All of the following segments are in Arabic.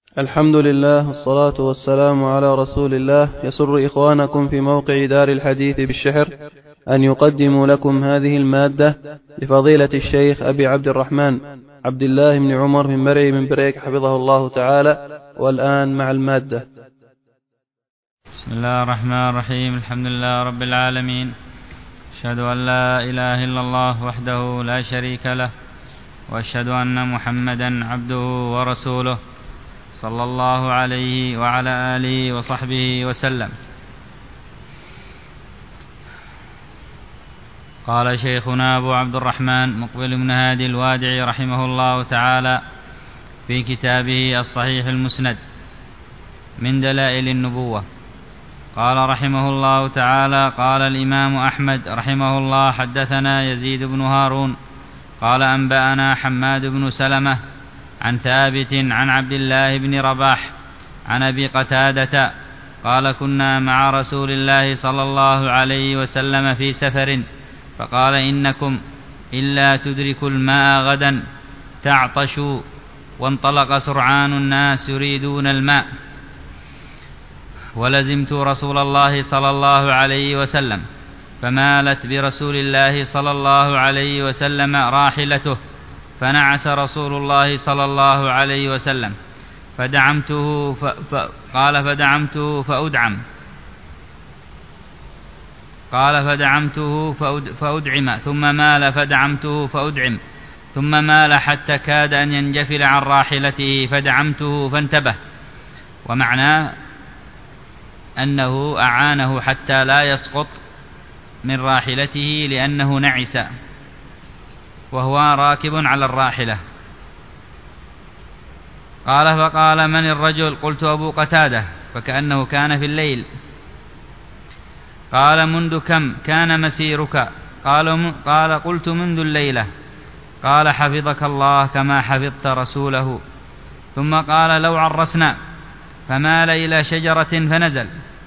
الحمد لله والصلاة والسلام على رسول الله. يسر إخوانكم في موقع دار الحديث بالشحر أن يقدموا لكم هذه المادة لفضيلة الشيخ أبي عبد الرحمن عبد الله بن عمر بن مرعي بن بريك حفظه الله تعالى. والآن مع المادة. بسم الله الرحمن الرحيم. الحمد لله رب العالمين، أشهد أن لا إله إلا الله وحده لا شريك له، وأشهد أن محمدا عبده ورسوله صلى الله عليه وعلى آله وصحبه وسلم. قال شيخنا أبو عبد الرحمن مقبل بن هادي الوادعي رحمه الله تعالى في كتابه الصحيح المسند من دلائل النبوة، قال رحمه الله تعالى: قال الإمام أحمد رحمه الله: حدثنا يزيد بن هارون قال أنبأنا حماد بن سلمة عن ثابت عن عبد الله بن رباح عن أبي قتادة قال: كنا مع رسول الله صلى الله عليه وسلم في سفر، فقال: إنكم إلا تدركوا الماء غدا تعطشوا. وانطلق سرعان الناس يريدون الماء، ولزمت رسول الله صلى الله عليه وسلم، فمالت برسول الله صلى الله عليه وسلم راحلته، فنعس رسول الله صلى الله عليه وسلم، فدعمته فأدعم، ثم مال فدعمته فأدعم، ثم مال حتى كاد أن ينجفل عن راحلته، فدعمته فانتبه. ومعناه أنه أعانه حتى لا يسقط من راحلته لأنه نعس وهو راكب على الراحلة. قال: فقال: من الرجل؟ قلت: أبو قتادة، فكأنه كان في الليل. قال: منذ كم كان مسيرك؟ قال: قلت: منذ الليلة. قال: حفظك الله كما حفظت رسوله. ثم قال: لو عرسنا، فمال إلى شجرة فنزل.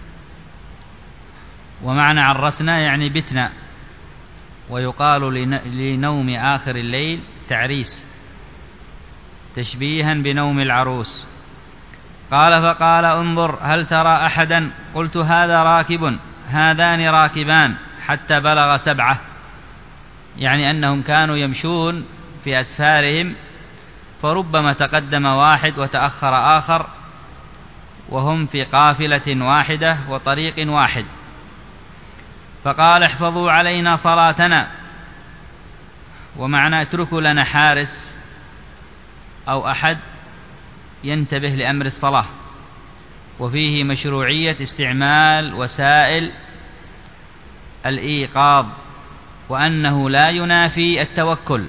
ومعنى عرسنا يعني بتنا، ويقال لنوم آخر الليل تعريس، تشبيها بنوم العروس. قال: فقال: انظر هل ترى أحدا؟ قلت: هذا راكب، هذان راكبان، حتى بلغ 7، يعني أنهم كانوا يمشون في أسفارهم، فربما تقدم واحد وتأخر آخر، وهم في قافلة واحدة وطريق واحد. فقال: احفظوا علينا صلاتنا، ومعنى اتركوا لنا حارس أو أحد ينتبه لأمر الصلاة. وفيه مشروعية استعمال وسائل الإيقاظ، وأنه لا ينافي التوكل.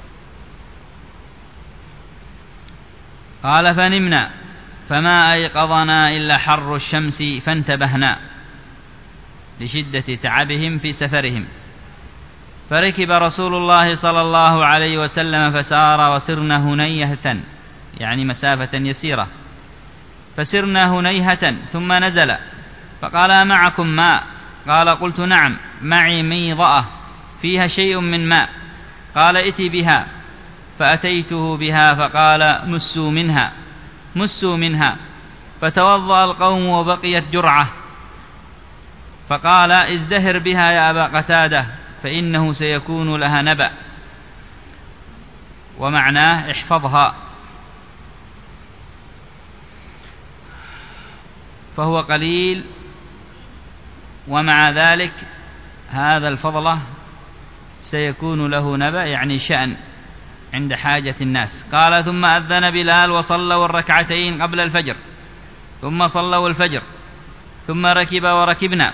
قال: فنمنا، فما أيقظنا إلا حر الشمس، فانتبهنا لشدة تعبهم في سفرهم. فركب رسول الله صلى الله عليه وسلم فسار، وسرنا هنيهة، يعني مسافة يسيرة، فسرنا هنيهة، ثم نزل فقال: معكم ماء؟ قال: قلت: نعم، معي ميضأة فيها شيء من ماء. قال: ائتي بها. فأتيته بها، فقال: مسوا منها. فتوضأ القوم وبقيت جرعة، فقال: ازدهر بها يا أبا قتادة، فإنه سيكون لها نبأ. ومعناه احفظها. فهو قليل، ومع ذلك هذا الفضل سيكون له نبأ، يعني شأن عند حاجة الناس. قال: ثم أذن بلال، وصلوا الركعتين قبل الفجر، ثم صلوا الفجر، ثم ركب وركبنا.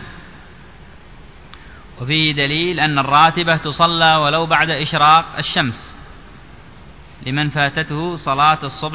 وفيه دليل أن الراتبة تصلى ولو بعد إشراق الشمس لمن فاتته صلاة الصبح.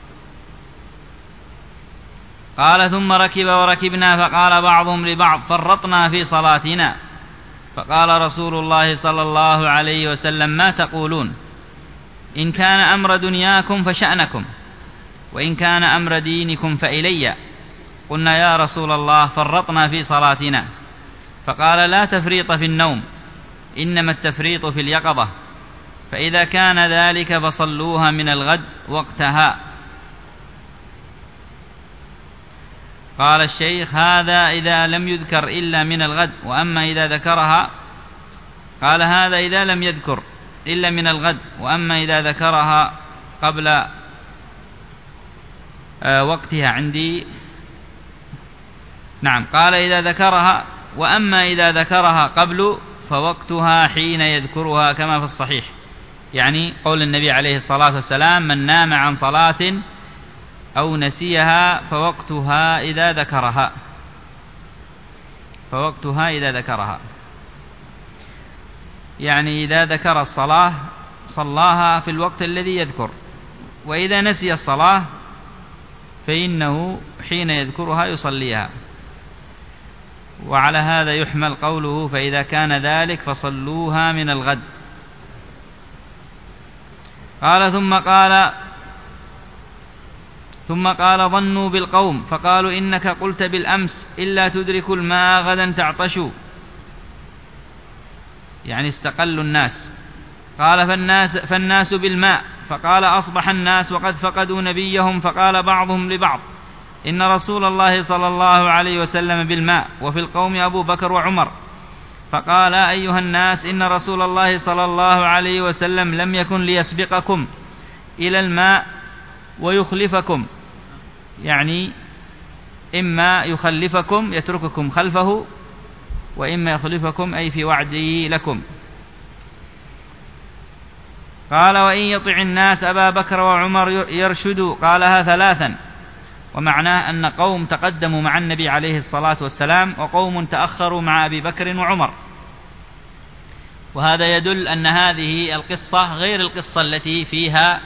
قال: ثم ركب وركبنا، فقال بعضهم لبعض: فرطنا في صلاتنا. فقال رسول الله صلى الله عليه وسلم: ما تقولون؟ إن كان أمر دنياكم فشأنكم، وإن كان أمر دينكم فإلي. قلنا: يا رسول الله، فرطنا في صلاتنا. فقال: لا تفريط في النوم، إنما التفريط في اليقظة، فإذا كان ذلك فصلوها من الغد وقتها. قال الشيخ: هذا إذا لم يذكر إلا من الغد، وأما إذا ذكرها. قال: هذا إذا لم يذكر إلا من الغد، وأما إذا ذكرها قبل وقتها عندي. نعم، قال: إذا ذكرها، وأما إذا ذكرها قبل فوقتها حين يذكرها، كما في الصحيح، يعني قول النبي عليه الصلاة والسلام: من نام عن صلاة أو نسيها فوقتها إذا ذكرها، فوقتها إذا ذكرها، يعني إذا ذكر الصلاة صلاها في الوقت الذي يذكر، وإذا نسي الصلاة فإنه حين يذكرها يصليها. وعلى هذا يحمل قوله: فإذا كان ذلك فصلوها من الغد. قال: ثم قال: ظنوا بالقوم فقالوا: إنك قلت بالأمس إلا تدرك الماء غدا تعطشوا، يعني استقلوا الناس. قال: فالناس بالماء. فقال: أصبح الناس وقد فقدوا نبيهم. فقال بعضهم لبعض: إن رسول الله صلى الله عليه وسلم بالماء، وفي القوم أبو بكر وعمر. فقال: أيها الناس، إن رسول الله صلى الله عليه وسلم لم يكن ليسبقكم إلى الماء ويخلفكم، يعني إما يخلفكم يترككم خلفه، وإما يخلفكم أي في وعده لكم. قال: وإن يطع الناس أبا بكر وعمر يرشدوا. قالها ثلاثا، ومعناه أن قوم تقدموا مع النبي عليه الصلاة والسلام، وقوم تأخروا مع أبي بكر وعمر. وهذا يدل أن هذه القصة غير القصة التي فيها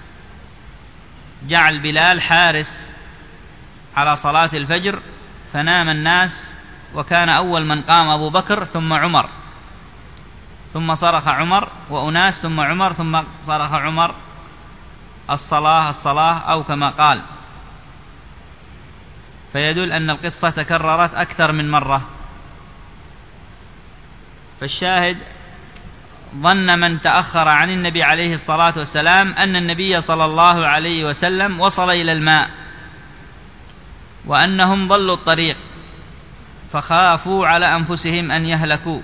جعل بلال حارس على صلاة الفجر فنام الناس، وكان أول من قام أبو بكر ثم عمر، ثم صرخ عمر وأناس، ثم عمر، ثم صرخ عمر: الصلاة الصلاة، أو كما قال. فيدل أن القصة تكررت أكثر من مرة. فالشاهد: ظن من تأخر عن النبي عليه الصلاة والسلام أن النبي صلى الله عليه وسلم وصل إلى الماء، وأنهم ضلوا الطريق، فخافوا على أنفسهم أن يهلكوا.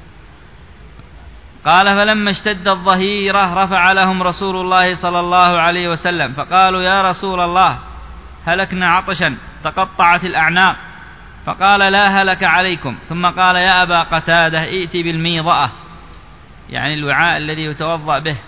قال: فلما اشتد الظهيرة رفع لهم رسول الله صلى الله عليه وسلم، فقالوا: يا رسول الله، هلكنا عطشا تقطعت الأعناق. فقال: لا هلك عليكم. ثم قال: يا أبا قتادة، ائت بالميضأة، يعني الوعاء الذي يتوضأ به،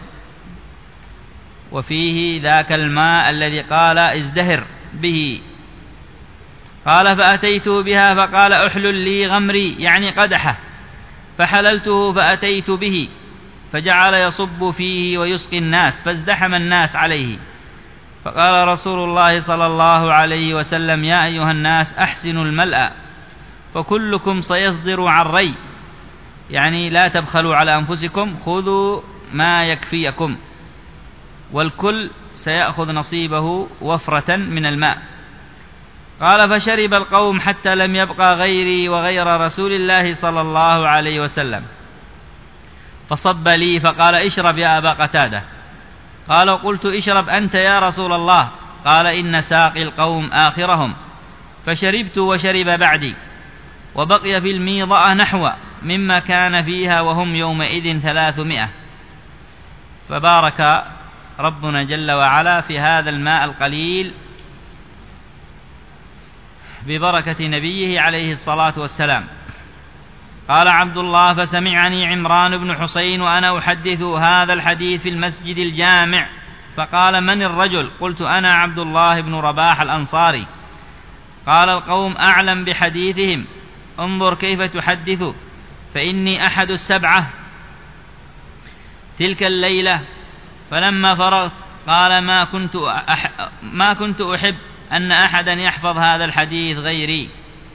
وفيه ذاك الماء الذي قال ازدهر به. قال: فأتيته بها، فقال: احلل لي غمري، يعني قدحه. فحللته فأتيت به، فجعل يصب فيه ويسقي الناس، فازدحم الناس عليه. فقال رسول الله صلى الله عليه وسلم: يا أيها الناس، أحسنوا الملأ، فكلكم سيصدر عن ري، يعني لا تبخلوا على أنفسكم، خذوا ما يكفيكم، والكل سيأخذ نصيبه وفرة من الماء. قال: فشرب القوم حتى لم يبقى غيري وغير رسول الله صلى الله عليه وسلم. فصب لي فقال: اشرب يا أبا قتادة. قال: قلت: اشرب أنت يا رسول الله. قال: إن ساقي القوم آخرهم. فشربت وشرب بعدي، وبقي في الميضأة نحو مما كان فيها، وهم يومئذ 300. فبارك ربنا جل وعلا في هذا الماء القليل ببركة نبيه عليه الصلاة والسلام. قال عبد الله: فسمعني عمران بن حسين وأنا أحدث هذا الحديث في المسجد الجامع، فقال: من الرجل؟ قلت: أنا عبد الله بن رباح الأنصاري. قال: القوم أعلم بحديثهم، انظر كيف تحدث، فإني أحد السبعة تلك الليلة. فلما فرغت قال: ما كنت أحب أن أحدا يحفظ هذا الحديث غيري.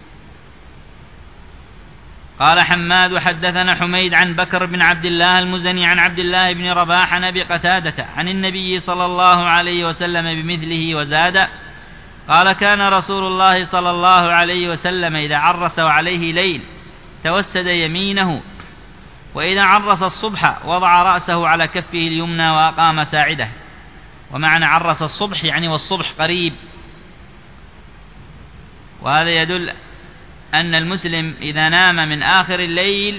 قال حماد: حدثنا حميد عن بكر بن عبد الله المزني عن عبد الله بن رباح عن أبي قتادة عن النبي صلى الله عليه وسلم بمثله وزاد. قال: كان رسول الله صلى الله عليه وسلم إذا عرس وعليه ليل توسد يمينه، وإذا عرس الصبح وضع رأسه على كفه اليمنى وأقام ساعده. ومعنى عرس الصبح يعني والصبح قريب، وهذا يدل أن المسلم إذا نام من آخر الليل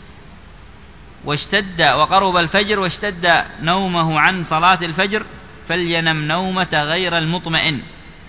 وقرب الفجر واشتد نومه عن صلاة الفجر فلينم نومة غير المطمئن.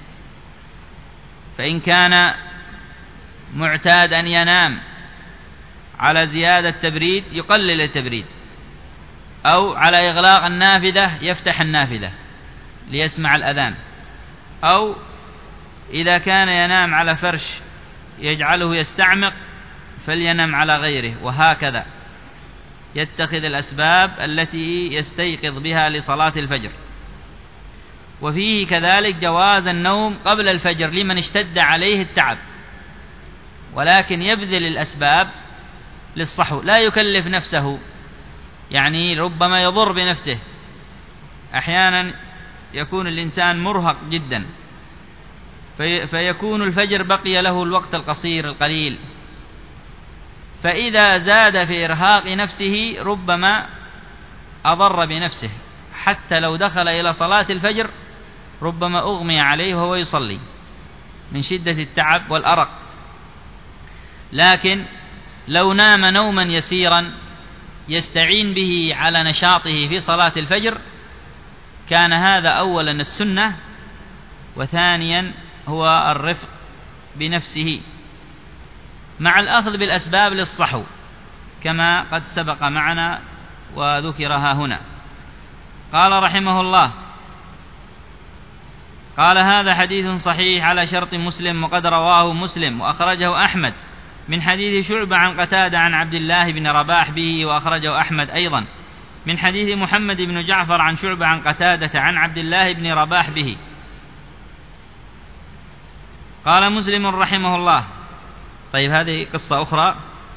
فإن كان معتاد أن ينام على زيادة تبريد يقلل التبريد، أو على إغلاق النافذة يفتح النافذة ليسمع الأذان، أو إذا كان ينام على فرش يجعله يستعمق فلينم على غيره، وهكذا يتخذ الأسباب التي يستيقظ بها لصلاة الفجر. وفيه كذلك جواز النوم قبل الفجر لمن اشتد عليه التعب، ولكن يبذل الأسباب للصحو، لا يكلف نفسه، يعني ربما يضر بنفسه. أحيانا يكون الإنسان مرهق جدا فيكون الفجر بقي له الوقت القصير القليل، فإذا زاد في إرهاق نفسه ربما أضر بنفسه، حتى لو دخل إلى صلاة الفجر ربما أغمي عليه وهو يصلي من شدة التعب والأرق. لكن لو نام نوما يسيرا يستعين به على نشاطه في صلاة الفجر كان هذا أولا السنة، وثانيا هو الرفق بنفسه مع الأخذ بالأسباب للصحو كما قد سبق معنا وذكرها هنا. قال رحمه الله: قال هذا حديث صحيح على شرط مسلم، وقد رواه مسلم وأخرجه أحمد من حديث شعبة عن قتادة عن عبد الله بن رباح به، وأخرجه أحمد أيضا من حديث محمد بن جعفر عن شعبة عن قتادة عن عبد الله بن رباح به. قال مسلم رحمه الله. طيب، هذه قصة أخرى.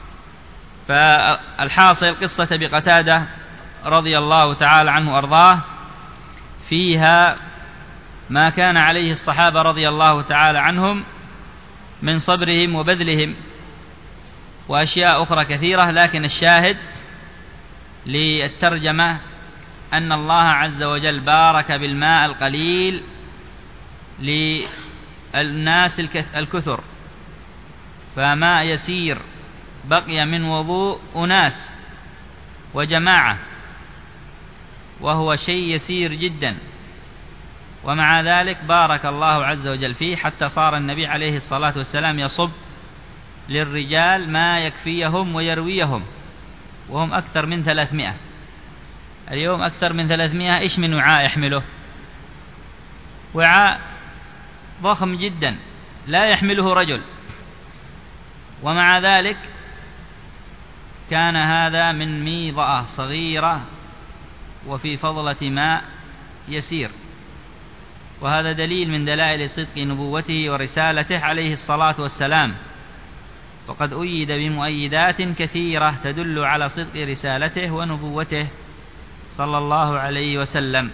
فالحاصل قصة بقتادة رضي الله تعالى عنه وأرضاه فيها ما كان عليه الصحابة رضي الله تعالى عنهم من صبرهم وبذلهم وأشياء أخرى كثيرة، لكن الشاهد للترجمة أن الله عز وجل بارك بالماء القليل للناس الكثر، فماء يسير بقي من وضوء أناس وجماعة، وهو شيء يسير جدا، ومع ذلك بارك الله عز وجل فيه حتى صار النبي عليه الصلاة والسلام يصب للرجال ما يكفيهم ويرويهم، وهم أكثر من 300. اليوم أكثر من 300. إيش من وعاء يحمله؟ وعاء ضخم جدا لا يحمله رجل، ومع ذلك كان هذا من ميضأة صغيرة وفي فضلة ماء يسير، وهذا دليل من دلائل صدق نبوته ورسالته عليه الصلاة والسلام، وقد أيد بمؤيدات كثيرة تدل على صدق رسالته ونبوته صلى الله عليه وسلم.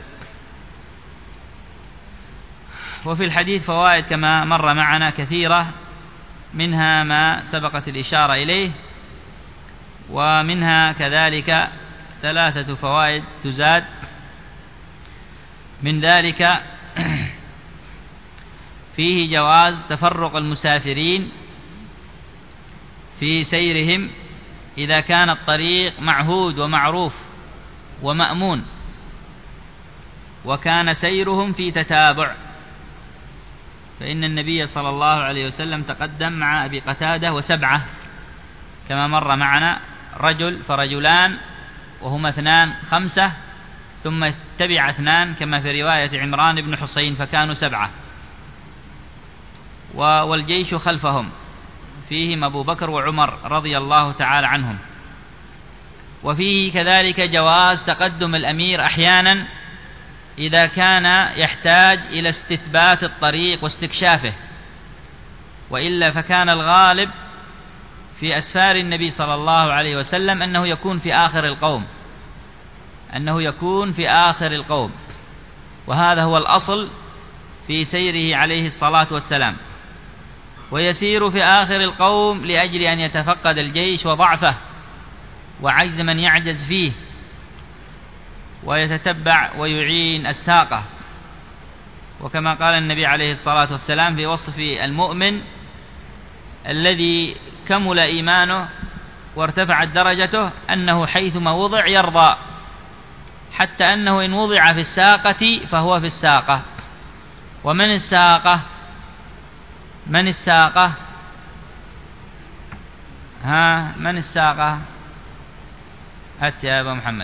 وفي الحديث فوائد كما مر معنا كثيرة، منها ما سبقت الإشارة إليه، ومنها كذلك 3 فوائد تزاد. من ذلك فيه جواز تفرق المسافرين في سيرهم إذا كان الطريق معهود ومعروف ومأمون، وكان سيرهم في تتابع، فإن النبي صلى الله عليه وسلم تقدم مع أبي قتادة و7 كما مر معنا، رجل فرجلان وهما 2 5، ثم تبع 2 كما في رواية عمران بن حسين فكانوا 7، والجيش خلفهم فيهم أبو بكر وعمر رضي الله تعالى عنهم. وفيه كذلك جواز تقدم الأمير أحيانا إذا كان يحتاج إلى استثبات الطريق واستكشافه، وإلا فكان الغالب في أسفار النبي صلى الله عليه وسلم أنه يكون في آخر القوم، وهذا هو الأصل في سيره عليه الصلاة والسلام، ويسير في آخر القوم لأجل أن يتفقد الجيش وضعفه وعجز من يعجز فيه، ويتتبع ويعين الساقة. وكما قال النبي عليه الصلاة والسلام في وصف المؤمن: الذي كمل إيمانه وارتفعت درجته أنه حيثما وضع يرضى، حتى أنه إن وضع في الساقة فهو في الساقة. ومن الساقة؟ من الساقة؟ من الساقة؟ هات يا أبا محمد.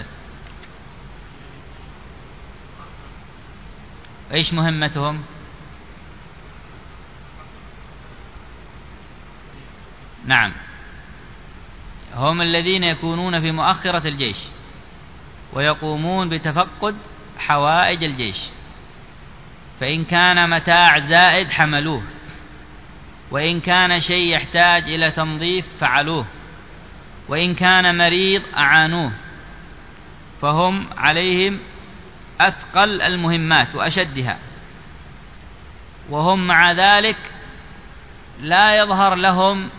إيش مهمتهم؟ نعم، هم الذين يكونون في مؤخرة الجيش ويقومون بتفقد حوائج الجيش، فإن كان متاع زائد حملوه، وإن كان شيء يحتاج إلى تنظيف فعلوه، وإن كان مريض أعانوه، فهم عليهم أثقل المهمات وأشدها. وهم مع ذلك لا يظهر لهم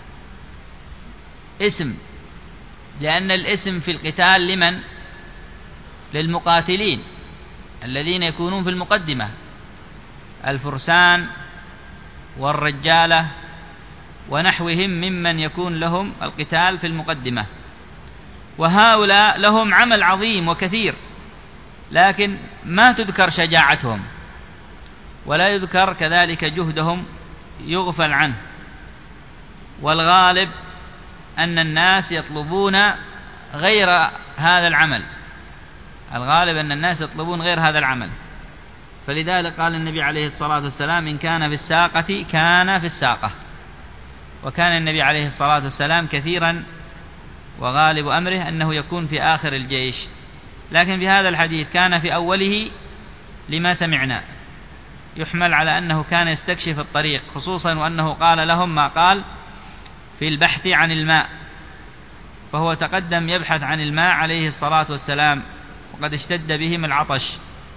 اسم، لأن الاسم في القتال لمن؟ للمقاتلين الذين يكونون في المقدمة، الفرسان والرجالة ونحوهم ممن يكون لهم القتال في المقدمة، وهؤلاء لهم عمل عظيم وكثير، لكن ما تذكر شجاعتهم ولا يذكر كذلك جهدهم، يغفل عنه. والغالب أن الناس يطلبون غير هذا العمل، الغالب أن الناس يطلبون غير هذا العمل. فلذلك قال النبي عليه الصلاة والسلام: إن كان في الساقة كان في الساقة. وكان النبي عليه الصلاة والسلام كثيرا وغالب أمره أنه يكون في آخر الجيش، لكن في هذا الحديث كان في أوله لما سمعنا، يحمل على أنه كان يستكشف الطريق، خصوصا وأنه قال لهم ما قال في البحث عن الماء، فهو تقدم يبحث عن الماء عليه الصلاة والسلام، وقد اشتد بهم العطش.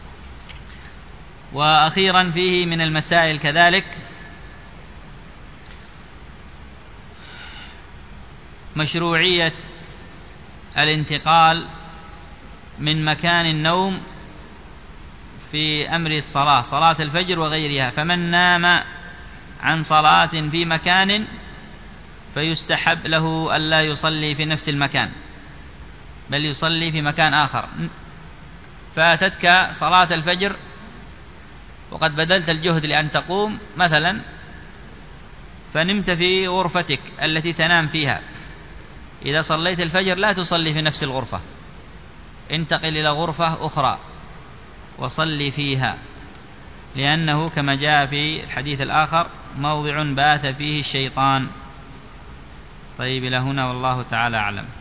وأخيرا فيه من المسائل كذلك مشروعية الانتقال من مكان النوم في أمر الصلاة، صلاة الفجر وغيرها، فمن نام عن صلاة في مكان فيستحب له ألا يصلي في نفس المكان، بل يصلي في مكان آخر. فاتتك صلاة الفجر وقد بذلت الجهد لأن تقوم مثلا، فنمت في غرفتك التي تنام فيها، إذا صليت الفجر لا تصلي في نفس الغرفة، انتقل إلى غرفة أخرى وصلي فيها، لأنه كما جاء في الحديث الآخر موضع بات فيه الشيطان. طيب، إلى هنا والله تعالى أعلم.